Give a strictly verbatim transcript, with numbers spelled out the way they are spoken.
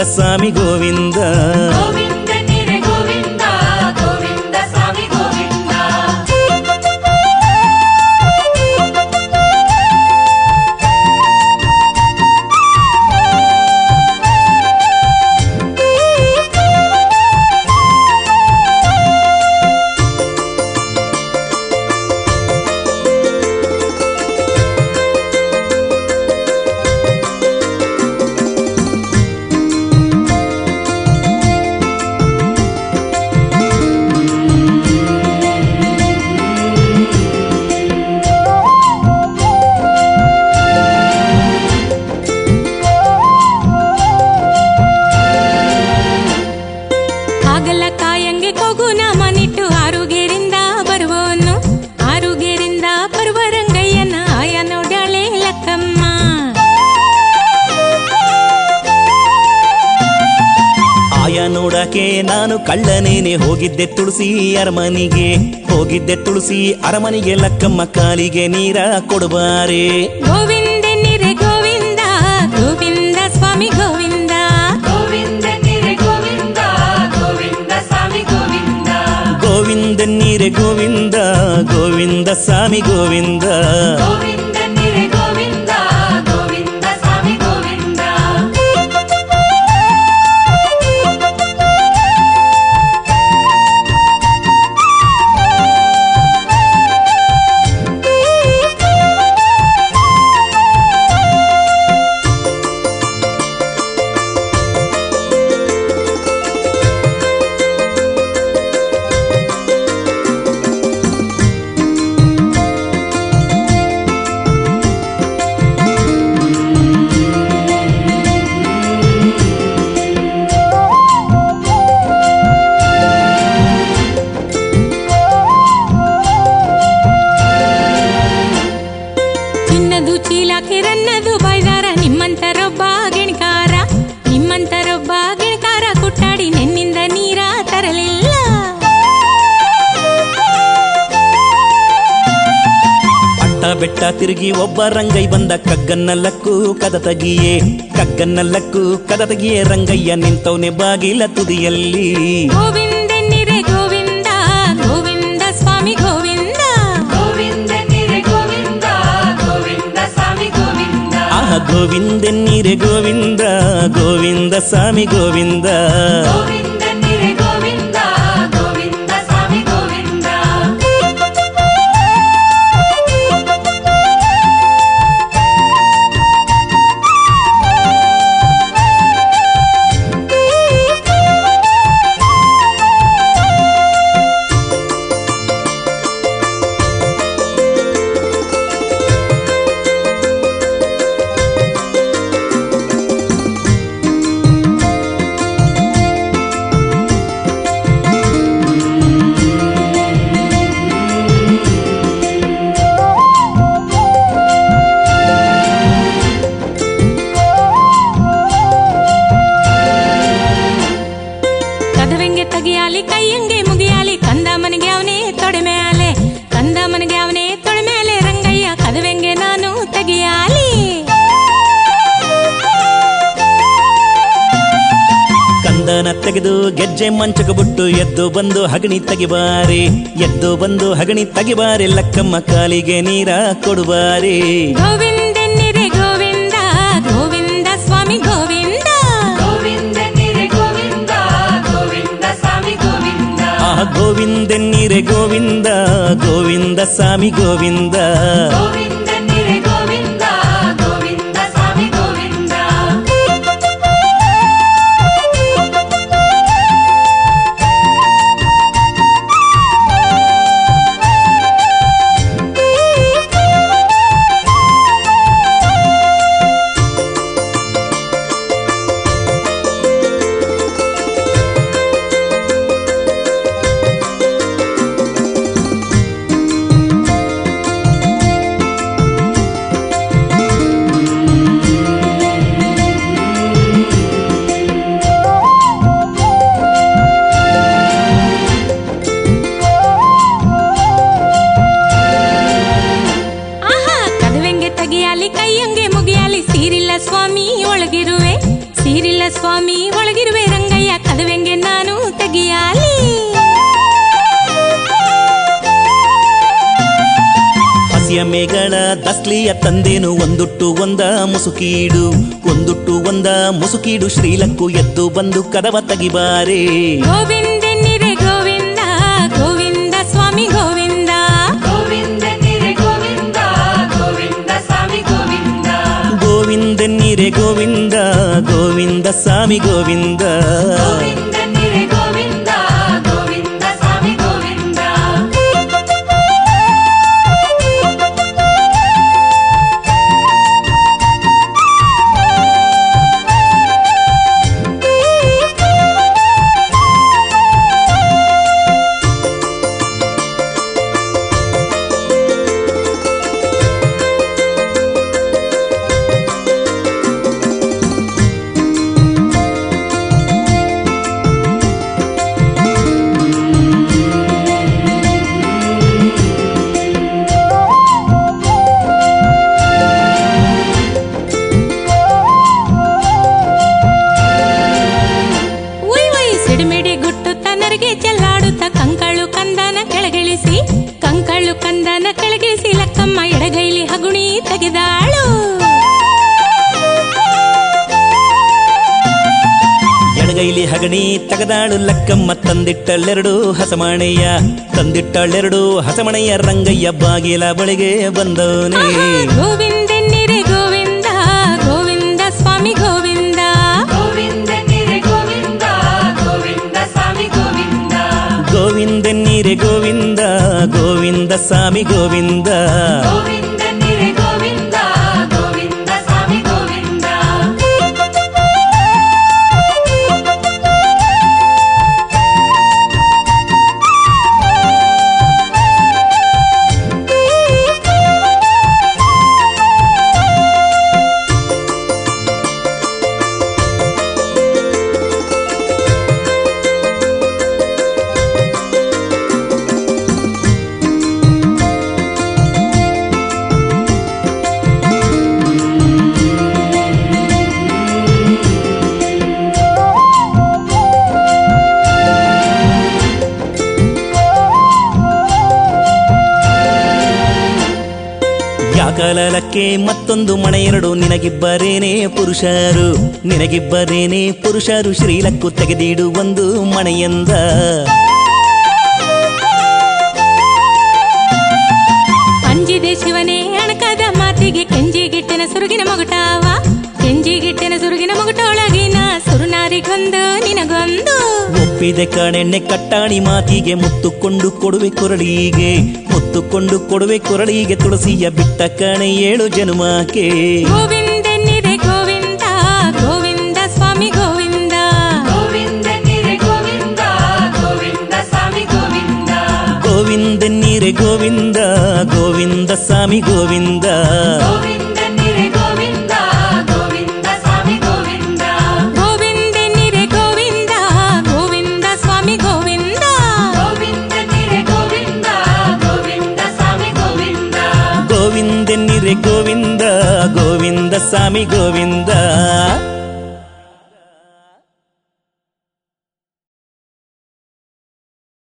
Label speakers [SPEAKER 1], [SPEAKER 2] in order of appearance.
[SPEAKER 1] ಸ್ವಾಮಿ ಗೋವಿಂದ
[SPEAKER 2] ಗೋವಿಂದ ನಿರೆ ಗೋವಿಂದ ಗೋವಿಂದ ಸ್ವಾಮಿ ಗೋವಿಂದ
[SPEAKER 1] ನೋಡಕ್ಕೆ ನಾನು ಕಳ್ಳನೇನೆ ಹೋಗಿದ್ದೆ ತುಳಸಿ ಅರಮನಿಗೆ ಹೋಗಿದ್ದೆ ತುಳಸಿ ಅರಮನಿಗೆ ಲಕ್ಕಮ್ಮ ಕಾಲಿಗೆ ನೀರ ಕೊಡಬಾರೆ
[SPEAKER 2] ಗೋವಿಂದ ನಿರೆ ಗೋವಿಂದ ಗೋವಿಂದ ಸ್ವಾಮಿ ಗೋವಿಂದ ಗೋವಿಂದ ನಿರೆ ಗೋವಿಂದ ಗೋವಿಂದ ಸ್ವಾಮಿ ಗೋವಿಂದ
[SPEAKER 1] ಗೋವಿಂದ ನೀರೆ ಗೋವಿಂದ ಗೋವಿಂದ ಸ್ವಾಮಿ ಗೋವಿಂದ
[SPEAKER 2] ಗೋವಿಂದ ನಿರೆ ಗೋವಿಂದ ಗೋವಿಂದ ಸ್ವಾಮಿ ಗೋವಿಂದ
[SPEAKER 1] ಬೆಟ್ಟ ತಿರುಗಿ ಒಬ್ಬ ರಂಗೈ ಬಂದ ಕಗ್ಗನ್ನಲ್ಲಕ್ಕೂ ಕದ ತಗಿಯೇ ಕಗ್ಗನ್ನಲ್ಲಕ್ಕೂ ಕದ ತಗಿಯೇ ರಂಗಯ್ಯ ನಿಂತವನೆ ಬಾಗಿಲ ತುದಿಯಲ್ಲಿ
[SPEAKER 2] ಗೋವಿಂದ ನಿರೆ ಗೋವಿಂದ ಗೋವಿಂದ ಸ್ವಾಮಿ ಗೋವಿಂದ ಗೋವಿಂದ ನಿರೆ ಗೋವಿಂದ ಗೋವಿಂದ ಸ್ವಾಮಿ ಗೋವಿಂದ
[SPEAKER 1] ಆಹ ಗೋವಿಂದ ನೀರೆ ಗೋವಿಂದ ಗೋವಿಂದ ಸ್ವಾಮಿ ಗೋವಿಂದ
[SPEAKER 2] ಗೋವಿಂದ ನಿರೆ ಗೋವಿಂದ ಗೋವಿಂದ ಸ್ವಾಮಿ ಗೋವಿಂದ ಕೈಯಂಗೆ ಮುಗಿಯಾಲಿ ಕಂದ ಮನೆಗೆ ಅವನೇ ತೊಡೆ ಮೇಲೆ ಕಂದ ಮನೆಗೆ ಅವನೇ ತೊಡೆ ಮೇಲೆ ರಂಗಯ್ಯ ಕದವೆಂಗೆ ನಾನು ತೆಗಿಯಾಲಿ
[SPEAKER 1] ಕಂದನ ತೆಗೆದು ಗೆಜ್ಜೆ ಮಂಚಕ ಬಿಟ್ಟು ಎದ್ದು ಬಂದು ಹಗಣಿ ತೆಗಿಬಾರೆ ಎದ್ದು ಬಂದು ಹಗಣಿ ತೆಗಿಬಾರೆ ಲಕ್ಕಮ್ಮ ಕಾಲಿಗೆ ನೀರ ಕೊಡುಬಾರೆ
[SPEAKER 2] ಗೋವಿಂದ ನಿರೆ ಗೋವಿಂದ ಗೋವಿಂದ ಸ್ವಾಮಿ ಗೋವಿಂದ ಗೋವಿಂದ ನಿರೆ ಗೋವಿಂದ ಗೋವಿಂದ ಸ್ವಾಮಿ ಗೋವಿಂದ
[SPEAKER 1] ಆಹ ಗೋವಿಂದ ನೀರೆ ಗೋವಿಂದ ಗೋವಿಂದ ಸ್ವಾಮಿ ಗೋವಿಂದ
[SPEAKER 2] ಗೋವಿಂದ ನಿರೆ ಗೋವಿಂದ ಗೋವಿಂದ ಸ್ವಾಮಿ ಗೋವಿಂದ ಕದವೆಂಗೆ ನಾನು ತೆಗಿಯಾಲಿ.
[SPEAKER 1] ಹಸಿಯ ಮೇಗಳ ದಸ್ಲಿಯ ತಂದೇನು ಒಂದುಟ್ಟು ಒಂದ ಮುಸುಕೀಡು ಒಂದುಟ್ಟು ಒಂದ ಮುಸುಕೀಡು ಶ್ರೀಲಕ್ಕು ಎದ್ದು ಬಂದು ಕದವ ತಗಿಬಾರೆ.
[SPEAKER 2] ಗೋವಿಂದೆನ್ನಿರೆ ಗೋವಿಂದ ಗೋವಿಂದ ಸ್ವಾಮಿ ಗೋವಿಂದ.
[SPEAKER 3] ಗೋವಿಂದೆನ್ನಿರೆ ಗೋವಿಂದ ಗೋವಿಂದ ಸ್ವಾಮಿ ಗೋವಿಂದ.
[SPEAKER 1] ಗೋವಿಂದೆನ್ನಿರೆ ಗೋವಿಂದ ಗೋವಿಂದ ಸ್ವಾಮಿ ಗೋವಿಂದ.
[SPEAKER 3] ಗೋವಿಂದೆನ್ನಿರೆ ಗೋವಿಂದ ಗೋವಿಂದ ಸ್ವಾಮಿ ಗೋವಿಂದ.
[SPEAKER 2] ಉಯ್ ಉಯ್ ಸಿಡಿಮಿಡಿ ಗುಟ್ಟುತ್ತ ನರಿಗೆ ಚೆಲ್ಲಾಡುತ್ತ ಕಂಕಳು ಕಂದನ ಕೆಳಗಿಳಿಸಿ ಕಂಕಳು ಕಂದನ ಕೆಳಗಿಳಿಸಿ ಲಕ್ಕಮ್ಮ ಎಡಗೈಲಿ ಹಗುಣಿ ತೆಗೆದಾಳು.
[SPEAKER 1] ಎಡಗೈಲಿ ಹಗಣಿ ತಗದಾಳು ಲಕ್ಕಮ್ಮ ತಂದಿಟ್ಟಳೆರಡು ಹಸಮಣೆಯ ತಂದಿಟ್ಟಳೆರಡು ಹಸಮಣೆಯ ರಂಗಯ್ಯ ಬಾಗಿಲ ಬಳಿಗೆ ಬಂದವನೇ.
[SPEAKER 2] ಗೋವಿಂದೆನ್ನಿರೆ ಗೋವಿಂದ ಗೋವಿಂದ ಸ್ವಾಮಿ ಗೋವಿಂದ.
[SPEAKER 3] ಗೋವಿಂದೆನ್ನಿರೆ ಗೋವಿಂದ ಗೋವಿಂದ ಸ್ವಾಮಿ ಗೋವಿಂದ.
[SPEAKER 1] ಗೋವಿಂದೆನ್ನಿರೆ ಗೋವಿಂದ ಗೋವಿಂದ ಸ್ವಾಮಿ ಗೋವಿಂದ.
[SPEAKER 3] ಗೋವಿಂದೆನ್ನಿರೆ ಗೋವಿಂದ ಗೋವಿಂದ ಸ್ವಾಮಿ ಗೋವಿಂದ.
[SPEAKER 1] ಯಾಕಲಕ್ಕೆ ಮತ್ತೊಂದು ಮನೆ ಎರಡು ನಿನಗಿಬ್ಬರೇನೆ ಪುರುಷರು ನಿನಗಿಬ್ಬರೇನೆ ಪುರುಷರು ಶ್ರೀಲಕ್ಕು ತೆಗೆದಿಡು ಒಂದು ಮನೆಯಂದ.
[SPEAKER 2] ಅಂಜಿದೆ ಶಿವನೇ ಅಣಕದ ಮಾತಿಗೆ ಕೆಂಜಿಗಿಟ್ಟಿನ ಸುರುಗಿನ ಮಗುಟಾವ ಕೆಂಜಿಗಿಟ್ಟಿನ ಸುರುಗಿನ ಮಗುಟೊಳಗಿನ ಸುರುನಾರಿಗೊಂದು ನಿನಗೊಂದು.
[SPEAKER 1] ಒಪ್ಪಿದೆ ಕಣೆಣ್ಣೆ ಕಟ್ಟಾಣಿ ಮಾತಿಗೆ ಮುತ್ತುಕೊಂಡು ಕೊಡುವೆ ಕೊರಳಿಗೆ ಮುತ್ತುಕೊಂಡು ಕೊಡುವೆ ಕೊರಳಿಗೆ ತುಳಸಿಯ ಬಿಟ್ಟ ಕಣೆ ಏಳು ಜನುಮಕ್ಕೆ.
[SPEAKER 2] ಗೋವಿಂದೆನ್ನಿರೆ ಗೋವಿಂದ ಗೋವಿಂದ ಸ್ವಾಮಿ ಗೋವಿಂದ.
[SPEAKER 3] ಗೋವಿಂದೆನ್ನಿರೆ ಗೋವಿಂದ ಗೋವಿಂದ ಸ್ವಾಮಿ ಗೋವಿಂದ.
[SPEAKER 1] ಗೋವಿಂದೆನ್ನಿರೆ ಗೋವಿಂದ ಗೋವಿಂದ ಸ್ವಾಮಿ ಗೋವಿಂದ.
[SPEAKER 3] ಗೋವಿಂದೆನ್ನಿರೆ ಗೋವಿಂದ ಗೋವಿಂದ ಸ್ವಾಮಿ ಗೋವಿಂದ.
[SPEAKER 2] ಗೋವಿಂದೆನ್ನಿರೆ ಗೋವಿಂದ ಗೋವಿಂದ ಸ್ವಾಮಿ ಗೋವಿಂದ.
[SPEAKER 3] ಗೋವಿಂದೆನ್ನಿರೆ ಗೋವಿಂದ ಗೋವಿಂದ ಸ್ವಾಮಿ ಗೋವಿಂದ.
[SPEAKER 1] ಗೋವಿಂದೆನ್ನಿರೆ ಗೋವಿಂದ ಗೋವಿಂದ ಸ್ವಾಮಿ ಗೋವಿಂದ.